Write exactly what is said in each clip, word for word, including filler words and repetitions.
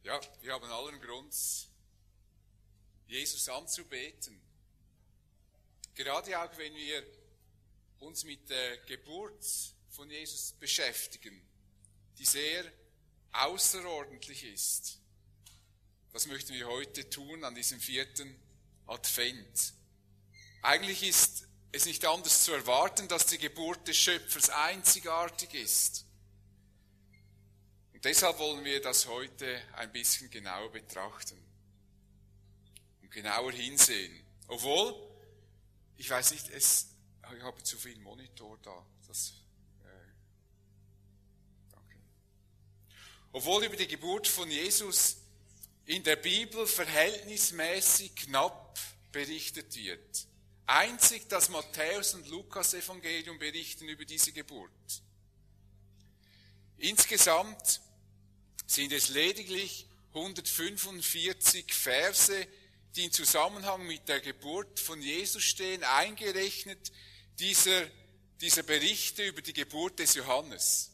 Ja, wir haben allen Grund, Jesus anzubeten. Gerade auch wenn wir uns mit der Geburt von Jesus beschäftigen, die sehr außerordentlich ist. Das möchten wir heute tun an diesem vierten Advent. Eigentlich ist es nicht anders zu erwarten, dass die Geburt des Schöpfers einzigartig ist. Und deshalb wollen wir das heute ein bisschen genauer betrachten und genauer hinsehen. Obwohl, ich weiß nicht, es, ich habe zu viel Monitor da. Das, äh, danke. Obwohl über die Geburt von Jesus in der Bibel verhältnismäßig knapp berichtet wird. Einzig das Matthäus- und Lukas-Evangelium berichten über diese Geburt. Insgesamt sind es lediglich hundertfünfundvierzig Verse, die in Zusammenhang mit der Geburt von Jesus stehen, eingerechnet dieser, dieser Berichte über die Geburt des Johannes.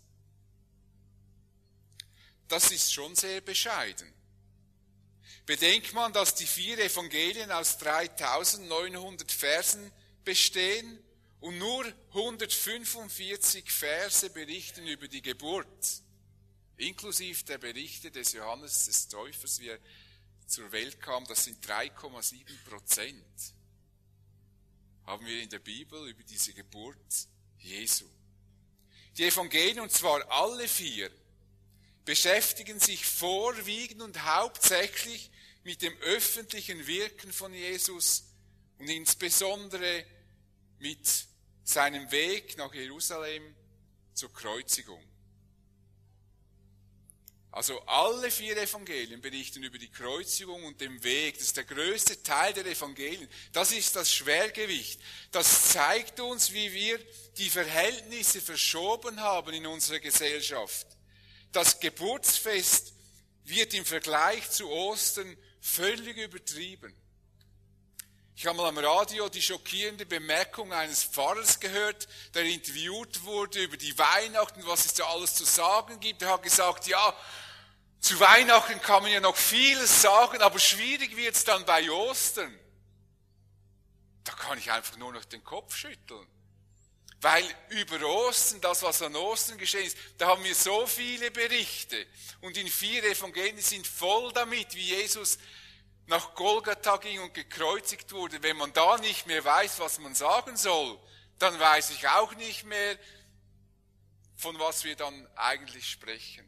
Das ist schon sehr bescheiden. Bedenkt man, dass die vier Evangelien aus dreitausendneunhundert Versen bestehen und nur hundertfünfundvierzig Verse berichten über die Geburt, inklusive der Berichte des Johannes des Täufers, wie er zur Welt kam, das sind drei Komma sieben Prozent, haben wir in der Bibel über diese Geburt Jesu. Die Evangelien, und zwar alle vier, beschäftigen sich vorwiegend und hauptsächlich mit dem öffentlichen Wirken von Jesus und insbesondere mit seinem Weg nach Jerusalem zur Kreuzigung. Also alle vier Evangelien berichten über die Kreuzigung und den Weg. Das ist der größte Teil der Evangelien. Das ist das Schwergewicht. Das zeigt uns, wie wir die Verhältnisse verschoben haben in unserer Gesellschaft. Das Geburtsfest wird im Vergleich zu Ostern völlig übertrieben. Ich habe mal am Radio die schockierende Bemerkung eines Pfarrers gehört, der interviewt wurde über die Weihnachten, was es da alles zu sagen gibt. Er hat gesagt, ja, zu Weihnachten kann man ja noch vieles sagen, aber schwierig wird es dann bei Ostern. Da kann ich einfach nur noch den Kopf schütteln. Weil über Ostern, das was an Ostern geschehen ist, da haben wir so viele Berichte. Und in vier Evangelien sind voll damit, wie Jesus nach Golgatha ging und gekreuzigt wurde. Wenn man da nicht mehr weiß, was man sagen soll, dann weiß ich auch nicht mehr, von was wir dann eigentlich sprechen.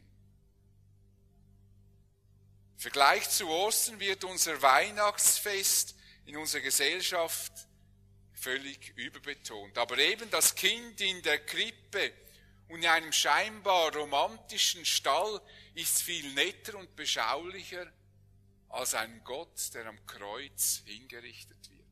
Im Vergleich zu Ostern wird unser Weihnachtsfest in unserer Gesellschaft völlig überbetont. Aber eben das Kind in der Krippe und in einem scheinbar romantischen Stall ist viel netter und beschaulicher als ein Gott, der am Kreuz hingerichtet wird.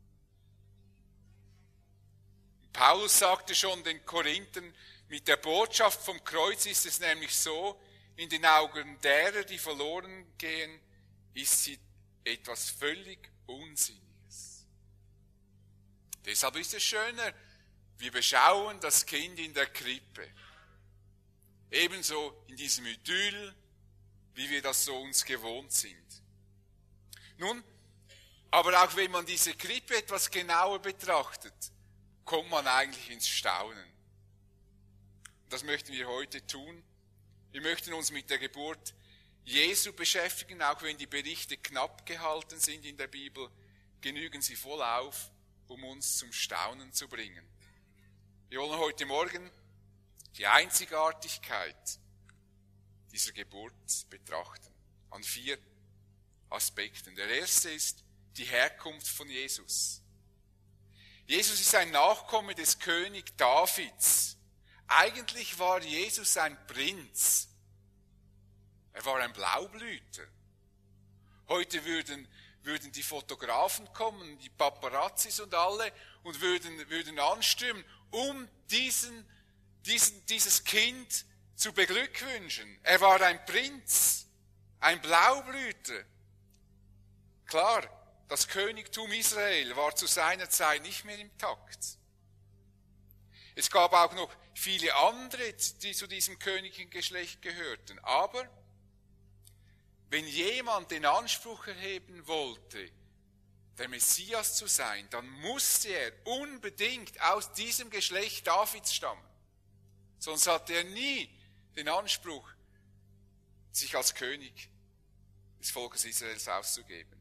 Paulus sagte schon den Korinthern, mit der Botschaft vom Kreuz ist es nämlich so, in den Augen derer, die verloren gehen, ist sie etwas völlig Unsinniges. Deshalb ist es schöner, wir beschauen das Kind in der Krippe. Ebenso in diesem Idyll, wie wir das so uns gewohnt sind. Nun, aber auch wenn man diese Krippe etwas genauer betrachtet, kommt man eigentlich ins Staunen. Das möchten wir heute tun. Wir möchten uns mit der Geburt Jesu beschäftigen, auch wenn die Berichte knapp gehalten sind in der Bibel, genügen sie voll auf, um uns zum Staunen zu bringen. Wir wollen heute Morgen die Einzigartigkeit dieser Geburt betrachten, an vier Aspekten. Der erste ist die Herkunft von Jesus. Jesus ist ein Nachkomme des König Davids. Eigentlich war Jesus ein Prinz. Er war ein Blaublüter. Heute würden, würden die Fotografen kommen, die Paparazzis und alle, und würden, würden anstürmen, um diesen, diesen, dieses Kind zu beglückwünschen. Er war ein Prinz, ein Blaublüter. Klar, das Königtum Israel war zu seiner Zeit nicht mehr im Takt. Es gab auch noch viele andere, die zu diesem königlichen Geschlecht gehörten. Aber wenn jemand den Anspruch erheben wollte, der Messias zu sein, dann musste er unbedingt aus diesem Geschlecht Davids stammen. Sonst hatte er nie den Anspruch, sich als König des Volkes Israels auszugeben.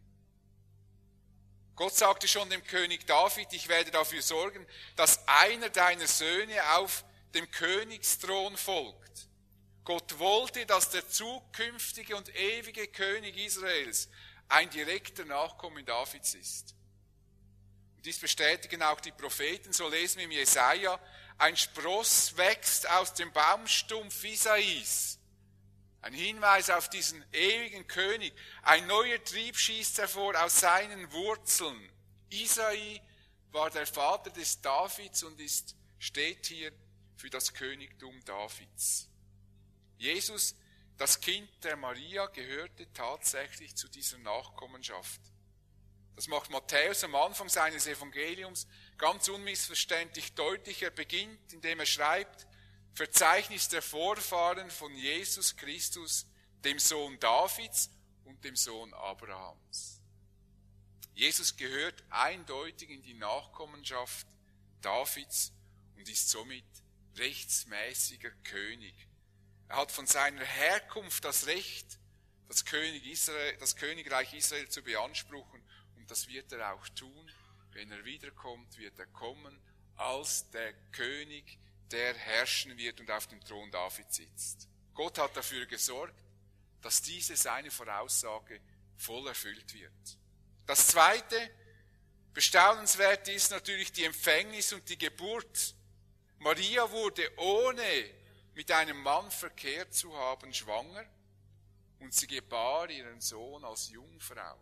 Gott sagte schon dem König David, ich werde dafür sorgen, dass einer deiner Söhne auf dem Königsthron folgt. Gott wollte, dass der zukünftige und ewige König Israels ein direkter Nachkomme Davids ist. Und dies bestätigen auch die Propheten, so lesen wir im Jesaja, ein Spross wächst aus dem Baumstumpf Isais. Ein Hinweis auf diesen ewigen König. Ein neuer Trieb schießt hervor aus seinen Wurzeln. Isai war der Vater des Davids und ist, steht hier für das Königtum Davids. Jesus, das Kind der Maria, gehörte tatsächlich zu dieser Nachkommenschaft. Das macht Matthäus am Anfang seines Evangeliums ganz unmissverständlich deutlich. Er beginnt, indem er schreibt, Verzeichnis der Vorfahren von Jesus Christus, dem Sohn Davids und dem Sohn Abrahams. Jesus gehört eindeutig in die Nachkommenschaft Davids und ist somit rechtsmäßiger König. Er hat von seiner Herkunft das Recht, das, König Israel, das Königreich Israel zu beanspruchen, und das wird er auch tun. Wenn er wiederkommt, wird er kommen als der König, der herrschen wird und auf dem Thron Davids sitzt. Gott hat dafür gesorgt, dass diese seine Voraussage voll erfüllt wird. Das Zweite, bestaunenswert ist natürlich die Empfängnis und die Geburt. Maria wurde, ohne mit einem Mann verkehrt zu haben, schwanger, und sie gebar ihren Sohn als Jungfrau.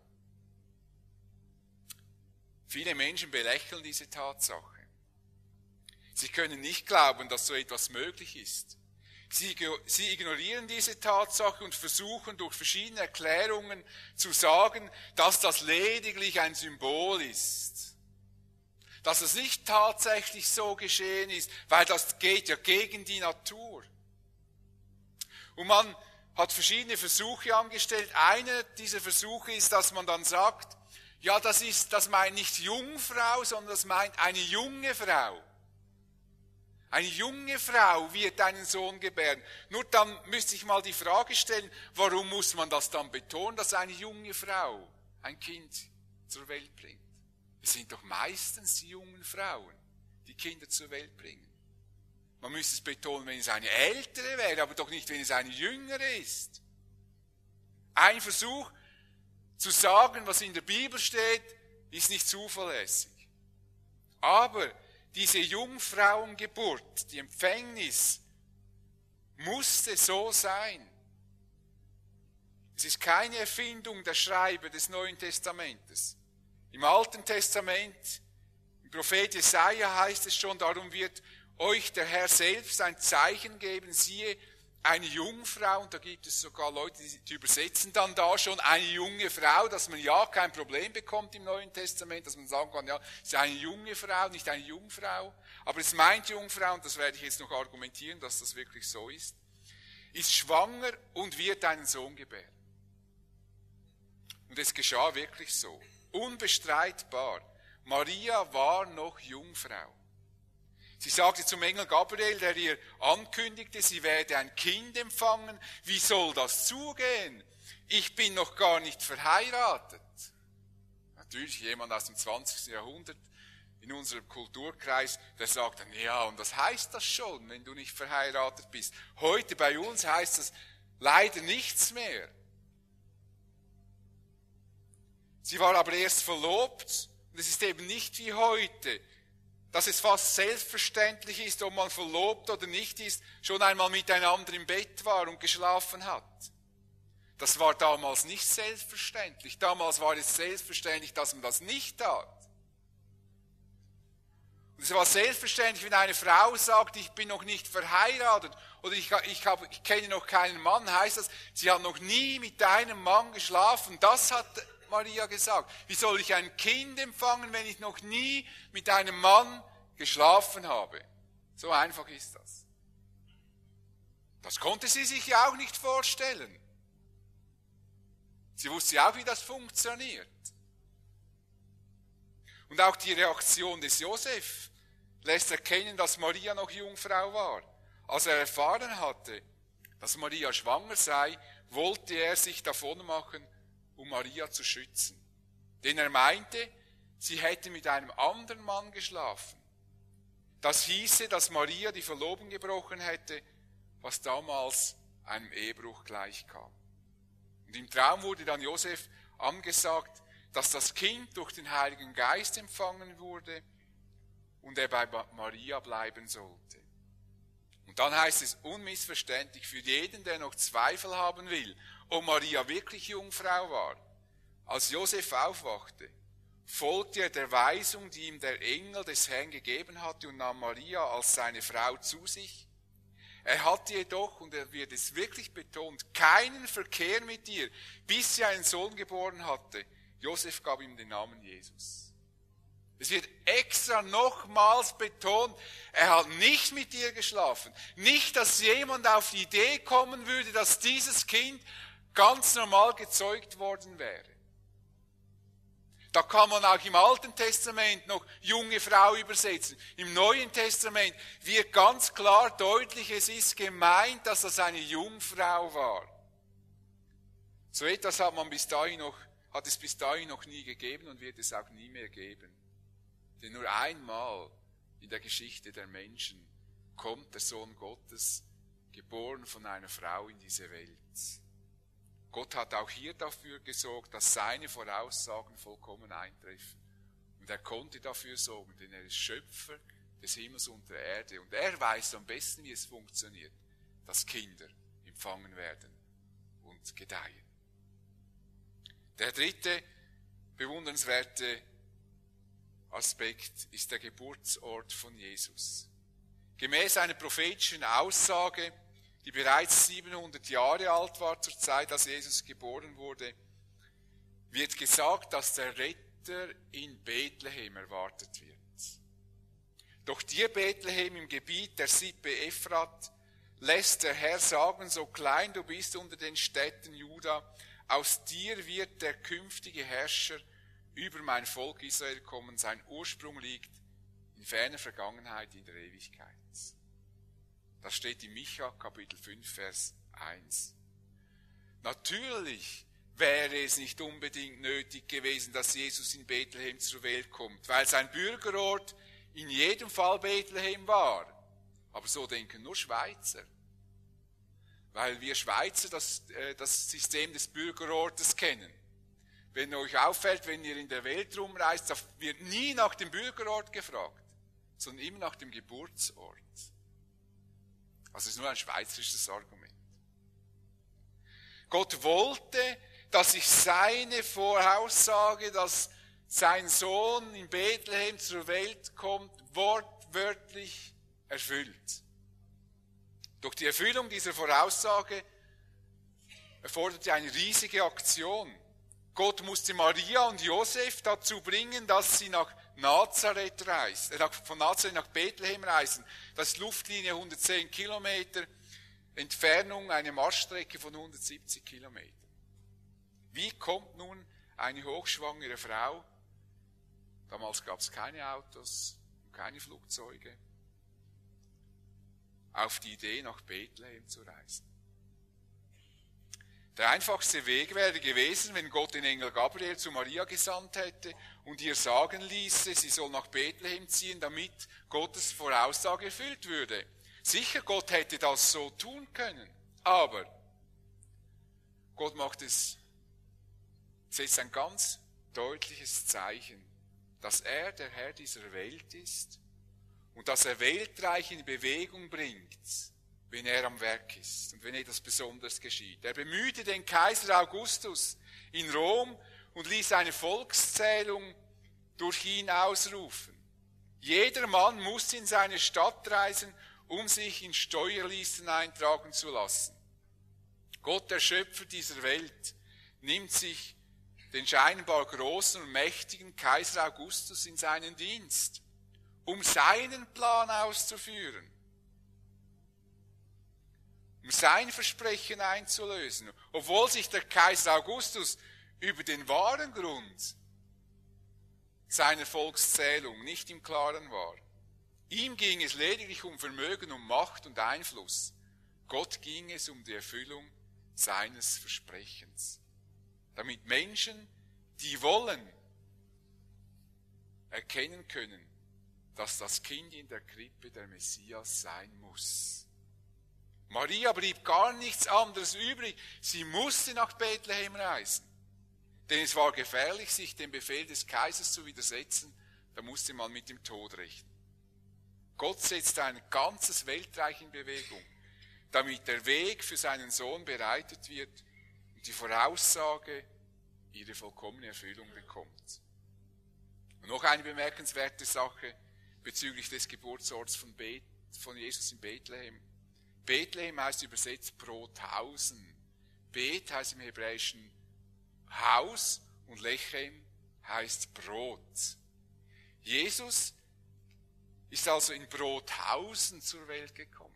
Viele Menschen belächeln diese Tatsache. Sie können nicht glauben, dass so etwas möglich ist. Sie, sie ignorieren diese Tatsache und versuchen durch verschiedene Erklärungen zu sagen, dass das lediglich ein Symbol ist. Dass es nicht tatsächlich so geschehen ist, weil das geht ja gegen die Natur. Und man hat verschiedene Versuche angestellt. Einer dieser Versuche ist, dass man dann sagt, ja, das ist, das meint nicht Jungfrau, sondern das meint eine junge Frau. Eine junge Frau wird einen Sohn gebären. Nur dann müsste ich mal die Frage stellen, warum muss man das dann betonen, dass eine junge Frau ein Kind zur Welt bringt? Es sind doch meistens die jungen Frauen, die Kinder zur Welt bringen. Man müsste es betonen, wenn es eine ältere wäre, aber doch nicht, wenn es eine jüngere ist. Ein Versuch zu sagen, was in der Bibel steht, ist nicht zuverlässig. Aber diese Jungfrauengeburt, die Empfängnis, musste so sein. Es ist keine Erfindung der Schreiber des Neuen Testamentes. Im Alten Testament, im Prophet Jesaja heißt es schon, darum wird euch der Herr selbst ein Zeichen geben, siehe, eine Jungfrau, und da gibt es sogar Leute, die übersetzen dann da schon eine junge Frau, dass man ja kein Problem bekommt im Neuen Testament, dass man sagen kann, ja, es ist eine junge Frau, nicht eine Jungfrau, aber es meint Jungfrau, und das werde ich jetzt noch argumentieren, dass das wirklich so ist, ist schwanger und wird einen Sohn gebären. Und es geschah wirklich so, unbestreitbar. Maria war noch Jungfrau. Sie sagte zum Engel Gabriel, der ihr ankündigte, sie werde ein Kind empfangen. Wie soll das zugehen? Ich bin noch gar nicht verheiratet. Natürlich jemand aus dem zwanzigsten Jahrhundert in unserem Kulturkreis, der sagt dann, ja, und was heißt das schon, wenn du nicht verheiratet bist? Heute bei uns heißt das leider nichts mehr. Sie war aber erst verlobt, und es ist eben nicht wie heute, dass es fast selbstverständlich ist, ob man verlobt oder nicht ist, schon einmal miteinander im Bett war und geschlafen hat. Das war damals nicht selbstverständlich. Damals war es selbstverständlich, dass man das nicht tat. Und es war selbstverständlich, wenn eine Frau sagt, ich bin noch nicht verheiratet oder ich, ich, habe, ich kenne noch keinen Mann, heißt das, sie hat noch nie mit einem Mann geschlafen. Das hat Maria gesagt. Wie soll ich ein Kind empfangen, wenn ich noch nie mit einem Mann geschlafen habe? So einfach ist das. Das konnte sie sich ja auch nicht vorstellen. Sie wusste auch, wie das funktioniert. Und auch die Reaktion des Josef lässt erkennen, dass Maria noch Jungfrau war. Als er erfahren hatte, dass Maria schwanger sei, wollte er sich davonmachen, um Maria zu schützen. Denn er meinte, sie hätte mit einem anderen Mann geschlafen. Das hieße, dass Maria die Verlobung gebrochen hätte, was damals einem Ehebruch gleichkam. Und im Traum wurde dann Josef angesagt, dass das Kind durch den Heiligen Geist empfangen wurde und er bei Maria bleiben sollte. Und dann heißt es unmissverständlich für jeden, der noch Zweifel haben will, ob Maria wirklich Jungfrau war. Als Josef aufwachte, folgte er der Weisung, die ihm der Engel des Herrn gegeben hatte, und nahm Maria als seine Frau zu sich. Er hatte jedoch, und er wird es wirklich betont, keinen Verkehr mit ihr, bis sie einen Sohn geboren hatte. Josef gab ihm den Namen Jesus. Es wird extra nochmals betont, er hat nicht mit ihr geschlafen. Nicht, dass jemand auf die Idee kommen würde, dass dieses Kind ganz normal gezeugt worden wäre. Da kann man auch im Alten Testament noch junge Frau übersetzen. Im Neuen Testament wird ganz klar deutlich, es ist gemeint, dass das eine Jungfrau war. So etwas hat man bis dahin noch, hat es bis dahin noch nie gegeben und wird es auch nie mehr geben. Denn nur einmal in der Geschichte der Menschen kommt der Sohn Gottes, geboren von einer Frau, in diese Welt. Gott hat auch hier dafür gesorgt, dass seine Voraussagen vollkommen eintreffen. Und er konnte dafür sorgen, denn er ist Schöpfer des Himmels und der Erde. Und er weiß am besten, wie es funktioniert, dass Kinder empfangen werden und gedeihen. Der dritte bewundernswerte Aspekt ist der Geburtsort von Jesus. Gemäß einer prophetischen Aussage, die bereits siebenhundert Jahre alt war zur Zeit, als Jesus geboren wurde, wird gesagt, dass der Retter in Bethlehem erwartet wird. Doch dir, Bethlehem, im Gebiet der Sippe Ephrat, lässt der Herr sagen, so klein du bist unter den Städten Juda, aus dir wird der künftige Herrscher über mein Volk Israel kommen. Sein Ursprung liegt in ferner Vergangenheit, in der Ewigkeit. Das steht in Micha, Kapitel fünf, Vers eins. Natürlich wäre es nicht unbedingt nötig gewesen, dass Jesus in Bethlehem zur Welt kommt, weil sein Bürgerort in jedem Fall Bethlehem war. Aber so denken nur Schweizer. Weil wir Schweizer das, äh, das System des Bürgerortes kennen. Wenn euch auffällt, wenn ihr in der Welt rumreist, da wird nie nach dem Bürgerort gefragt, sondern immer nach dem Geburtsort. Also es ist nur ein schweizerisches Argument. Gott wollte, dass sich seine Voraussage, dass sein Sohn in Bethlehem zur Welt kommt, wortwörtlich erfüllt. Doch die Erfüllung dieser Voraussage erforderte eine riesige Aktion. Gott musste Maria und Josef dazu bringen, dass sie nach Nazareth reisen, äh, von Nazareth nach Bethlehem reisen. Das ist Luftlinie hundertzehn Kilometer, Entfernung eine Marschstrecke von hundertsiebzig Kilometern. Wie kommt nun eine hochschwangere Frau, damals gab es keine Autos, keine Flugzeuge, auf die Idee, nach Bethlehem zu reisen? Der einfachste Weg wäre gewesen, wenn Gott den Engel Gabriel zu Maria gesandt hätte und ihr sagen ließe, sie soll nach Bethlehem ziehen, damit Gottes Voraussage erfüllt würde. Sicher, Gott hätte das so tun können, aber Gott macht es, setzt ein ganz deutliches Zeichen, dass er der Herr dieser Welt ist und dass er Weltreich in Bewegung bringt, wenn er am Werk ist und wenn etwas Besonderes geschieht. Er bemühte den Kaiser Augustus in Rom und ließ eine Volkszählung durch ihn ausrufen. Jeder Mann muss in seine Stadt reisen, um sich in Steuerlisten eintragen zu lassen. Gott, der Schöpfer dieser Welt, nimmt sich den scheinbar großen und mächtigen Kaiser Augustus in seinen Dienst, um seinen Plan auszuführen. um sein Versprechen einzulösen, obwohl sich der Kaiser Augustus über den wahren Grund seiner Volkszählung nicht im Klaren war. Ihm ging es lediglich um Vermögen, um Macht und Einfluss. Gott ging es um die Erfüllung seines Versprechens. Damit Menschen, die wollen, erkennen können, dass das Kind in der Krippe der Messias sein muss. Maria blieb gar nichts anderes übrig. Sie musste nach Bethlehem reisen. Denn es war gefährlich, sich dem Befehl des Kaisers zu widersetzen. Da musste man mit dem Tod rechnen. Gott setzt ein ganzes Weltreich in Bewegung, damit der Weg für seinen Sohn bereitet wird und die Voraussage ihre vollkommene Erfüllung bekommt. Und noch eine bemerkenswerte Sache bezüglich des Geburtsorts von, Beth, von Jesus in Bethlehem. Bethlehem heißt übersetzt Brothausen. Beth heißt im Hebräischen Haus und Lechem heißt Brot. Jesus ist also in Brothausen zur Welt gekommen.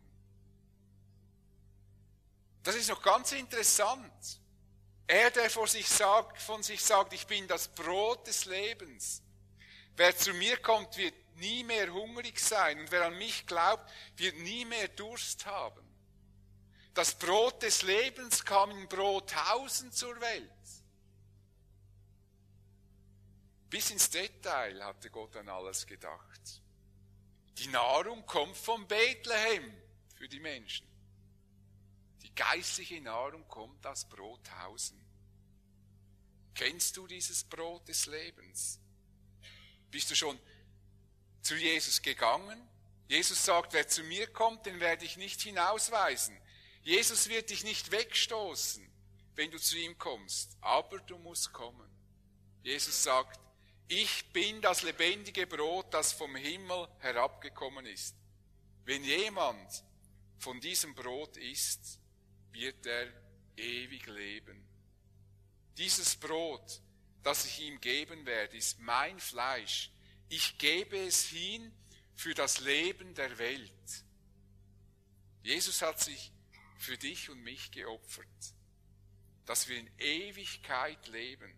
Das ist noch ganz interessant. Er, der von sich sagt, von sich sagt, ich bin das Brot des Lebens. Wer zu mir kommt, wird nie mehr hungrig sein. Und wer an mich glaubt, wird nie mehr Durst haben. Das Brot des Lebens kam in Brothausen zur Welt. Bis ins Detail hatte Gott an alles gedacht. Die Nahrung kommt von Bethlehem für die Menschen. Die geistliche Nahrung kommt aus Brothausen. Kennst du dieses Brot des Lebens? Bist du schon zu Jesus gegangen? Jesus sagt, wer zu mir kommt, den werde ich nicht hinausweisen. Jesus wird dich nicht wegstoßen, wenn du zu ihm kommst, aber du musst kommen. Jesus sagt, ich bin das lebendige Brot, das vom Himmel herabgekommen ist. Wenn jemand von diesem Brot isst, wird er ewig leben. Dieses Brot, das ich ihm geben werde, ist mein Fleisch. Ich gebe es hin für das Leben der Welt. Jesus hat sich für dich und mich geopfert, dass wir in Ewigkeit leben.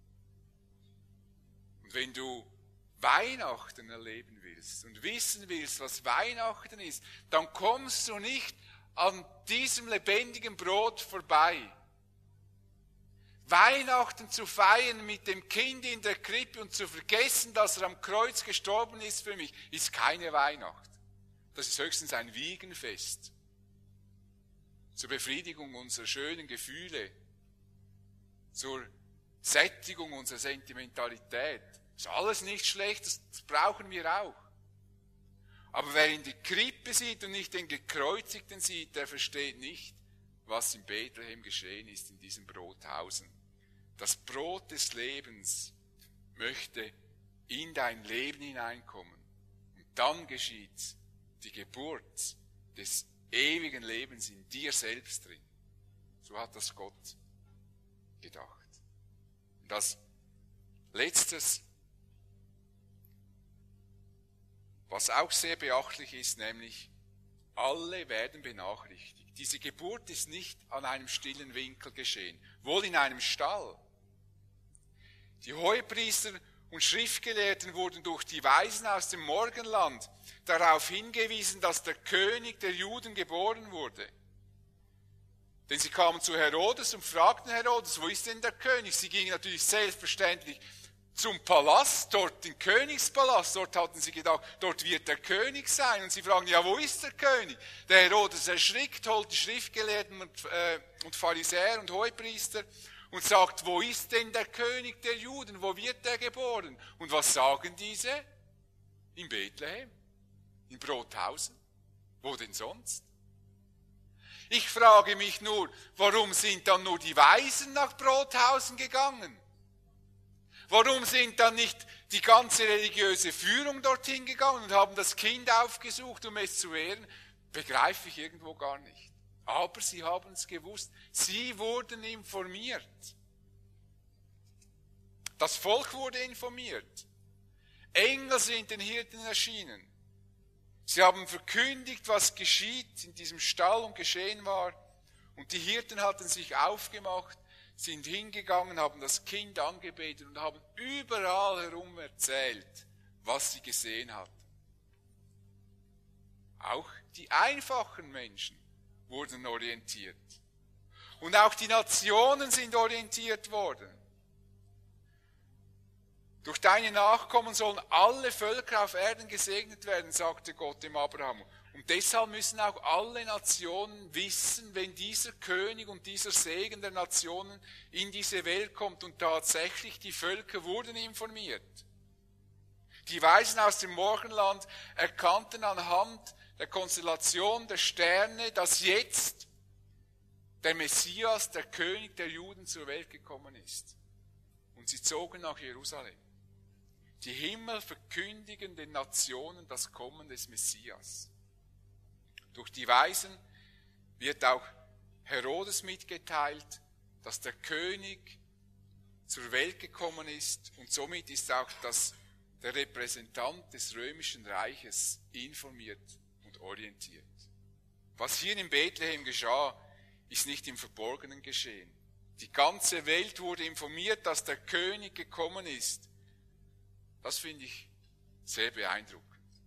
Und wenn du Weihnachten erleben willst und wissen willst, was Weihnachten ist, dann kommst du nicht an diesem lebendigen Brot vorbei. Weihnachten zu feiern mit dem Kind in der Krippe und zu vergessen, dass er am Kreuz gestorben ist für mich, ist keine Weihnacht. Das ist höchstens ein Wiegenfest. Zur Befriedigung unserer schönen Gefühle, zur Sättigung unserer Sentimentalität. Ist alles nicht schlecht, das brauchen wir auch. Aber wer in die Krippe sieht und nicht den Gekreuzigten sieht, der versteht nicht, was in Bethlehem geschehen ist, in diesem Brothausen. Das Brot des Lebens möchte in dein Leben hineinkommen. Und dann geschieht die Geburt des ewigen Lebens in dir selbst drin. So hat das Gott gedacht. Und als letztes, was auch sehr beachtlich ist, nämlich alle werden benachrichtigt. Diese Geburt ist nicht an einem stillen Winkel geschehen, wohl in einem Stall. Die Hohepriester und Schriftgelehrten wurden durch die Weisen aus dem Morgenland darauf hingewiesen, dass der König der Juden geboren wurde. Denn sie kamen zu Herodes und fragten Herodes, wo ist denn der König? Sie gingen natürlich selbstverständlich zum Palast, dort den Königspalast, dort hatten sie gedacht, dort wird der König sein. Und sie fragen, ja, wo ist der König? Der Herodes erschrickt, holt die Schriftgelehrten und, äh, und Pharisäer und Hohepriester und sagt, wo ist denn der König der Juden? Wo wird er geboren? Und was sagen diese? In Bethlehem, in Brothausen. Wo denn sonst? Ich frage mich nur, warum sind dann nur die Weisen nach Brothausen gegangen? Warum sind dann nicht die ganze religiöse Führung dorthin gegangen und haben das Kind aufgesucht, um es zu ehren? Begreife ich irgendwo gar nicht. Aber sie haben es gewusst. Sie wurden informiert. Das Volk wurde informiert. Engel sind den Hirten erschienen. Sie haben verkündigt, was geschieht in diesem Stall und geschehen war. Und die Hirten hatten sich aufgemacht, sind hingegangen, haben das Kind angebetet und haben überall herum erzählt, was sie gesehen hatten. Auch die einfachen Menschen wurden orientiert. Und auch die Nationen sind orientiert worden. Durch deine Nachkommen sollen alle Völker auf Erden gesegnet werden, sagte Gott dem Abraham. Und deshalb müssen auch alle Nationen wissen, wenn dieser König und dieser Segen der Nationen in diese Welt kommt. Und tatsächlich, die Völker wurden informiert. Die Weisen aus dem Morgenland erkannten anhand der Konstellation der Sterne, dass jetzt der Messias, der König der Juden, zur Welt gekommen ist. Und sie zogen nach Jerusalem. Die Himmel verkündigen den Nationen das Kommen des Messias. Durch die Weisen wird auch Herodes mitgeteilt, dass der König zur Welt gekommen ist, und somit ist auch das, der Repräsentant des römischen Reiches informiert und orientiert. Was hier in Bethlehem geschah, ist nicht im Verborgenen geschehen. Die ganze Welt wurde informiert, dass der König gekommen ist. Das finde ich sehr beeindruckend.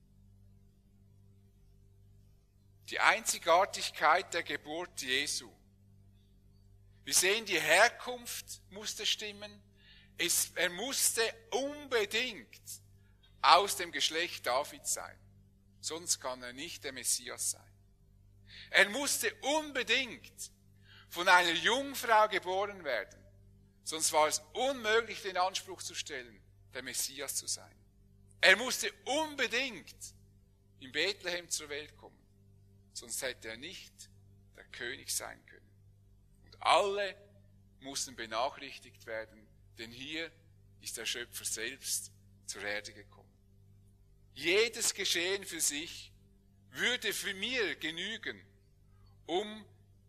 Die Einzigartigkeit der Geburt Jesu. Wir sehen, die Herkunft musste stimmen. Es, er musste unbedingt aus dem Geschlecht Davids sein. Sonst kann er nicht der Messias sein. Er musste unbedingt von einer Jungfrau geboren werden. Sonst war es unmöglich, den Anspruch zu stellen, der Messias zu sein. Er musste unbedingt in Bethlehem zur Welt kommen. Sonst hätte er nicht der König sein können. Und alle mussten benachrichtigt werden, denn hier ist der Schöpfer selbst zur Erde gekommen. Jedes Geschehen für sich würde für mir genügen, um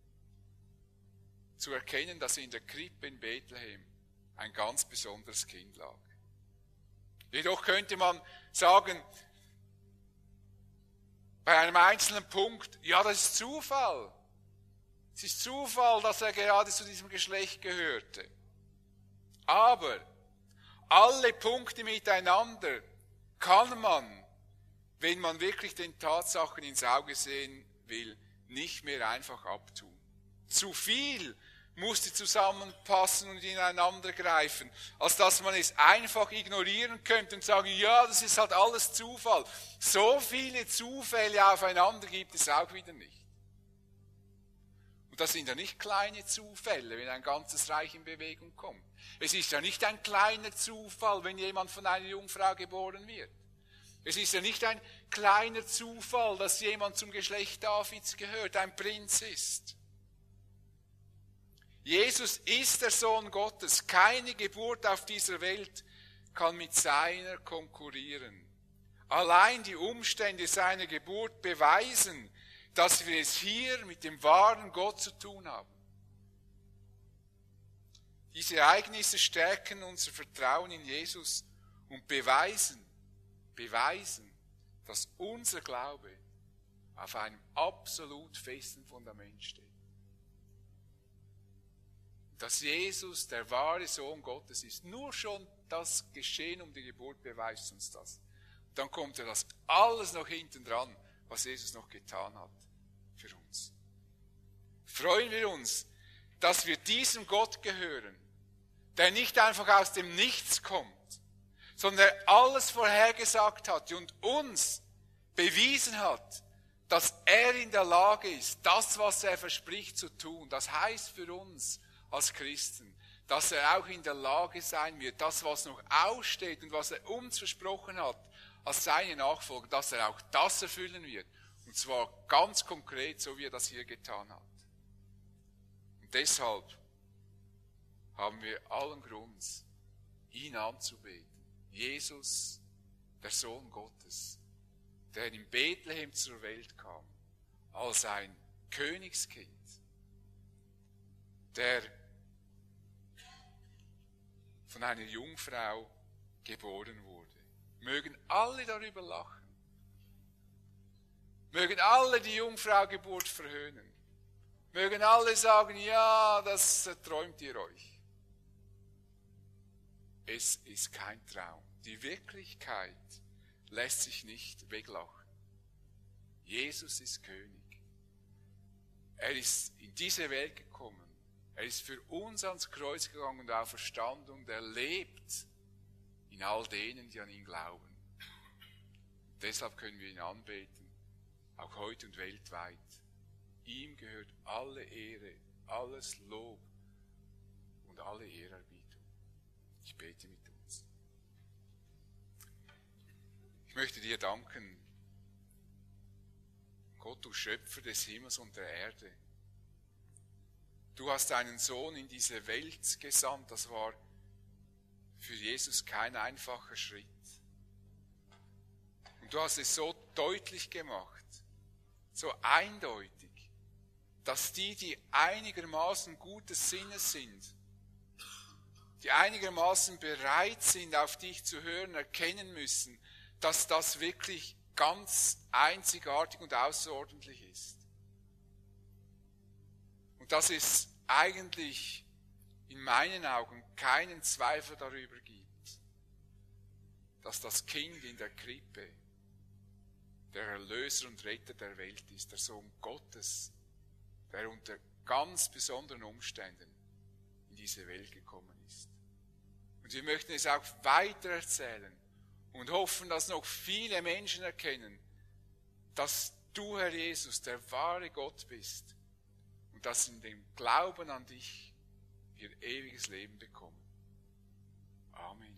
zu erkennen, dass in der Krippe in Bethlehem ein ganz besonderes Kind lag. Jedoch könnte man sagen, bei einem einzelnen Punkt, ja, das ist Zufall. Es ist Zufall, dass er gerade zu diesem Geschlecht gehörte. Aber alle Punkte miteinander kann man, wenn man wirklich den Tatsachen ins Auge sehen will, nicht mehr einfach abtun. Zu viel musste zusammenpassen und ineinander greifen, als dass man es einfach ignorieren könnte und sagen, ja, das ist halt alles Zufall. So viele Zufälle aufeinander gibt es auch wieder nicht. Und das sind ja nicht kleine Zufälle, wenn ein ganzes Reich in Bewegung kommt. Es ist ja nicht ein kleiner Zufall, wenn jemand von einer Jungfrau geboren wird. Es ist ja nicht ein kleiner Zufall, dass jemand zum Geschlecht Davids gehört, ein Prinz ist. Jesus ist der Sohn Gottes. Keine Geburt auf dieser Welt kann mit seiner konkurrieren. Allein die Umstände seiner Geburt beweisen, dass wir es hier mit dem wahren Gott zu tun haben. Diese Ereignisse stärken unser Vertrauen in Jesus und beweisen, beweisen, dass unser Glaube auf einem absolut festen Fundament steht. Dass Jesus der wahre Sohn Gottes ist. Nur schon das Geschehen um die Geburt beweist uns das. Und dann kommt ja das alles noch hinten dran, was Jesus noch getan hat für uns. Freuen wir uns, dass wir diesem Gott gehören, der nicht einfach aus dem Nichts kommt, sondern der alles vorhergesagt hat und uns bewiesen hat, dass er in der Lage ist, das, was er verspricht, zu tun. Das heißt für uns als Christen, dass er auch in der Lage sein wird, das, was noch aussteht und was er uns versprochen hat, als seine Nachfolger, dass er auch das erfüllen wird. Und zwar ganz konkret, so wie er das hier getan hat. Und deshalb haben wir allen Grund, ihn anzubeten. Jesus, der Sohn Gottes, der in Bethlehem zur Welt kam, als ein Königskind, der von einer Jungfrau geboren wurde. Mögen alle darüber lachen. Mögen alle die Jungfraugeburt verhöhnen. Mögen alle sagen, ja, das träumt ihr euch. Es ist kein Traum. Die Wirklichkeit lässt sich nicht weglachen. Jesus ist König. Er ist in diese Welt gekommen. Er ist für uns ans Kreuz gegangen und auferstanden und er lebt in all denen, die an ihn glauben. Deshalb können wir ihn anbeten, auch heute und weltweit. Ihm gehört alle Ehre, alles Lob und alle Ehrerbietung. Ich bete mit uns. Ich möchte dir danken, Gott, du Schöpfer des Himmels und der Erde. Du hast deinen Sohn in diese Welt gesandt. Das war für Jesus kein einfacher Schritt. Und du hast es so deutlich gemacht, so eindeutig, dass die, die einigermaßen gutes Sinnes sind, die einigermaßen bereit sind, auf dich zu hören, erkennen müssen, dass das wirklich ganz einzigartig und außerordentlich ist. Und dass es eigentlich in meinen Augen keinen Zweifel darüber gibt, dass das Kind in der Krippe der Erlöser und Retter der Welt ist, der Sohn Gottes, der unter ganz besonderen Umständen in diese Welt gekommen ist. Und wir möchten es auch weitererzählen und hoffen, dass noch viele Menschen erkennen, dass du, Herr Jesus, der wahre Gott bist und dass in dem Glauben an dich wir ewiges Leben bekommen. Amen.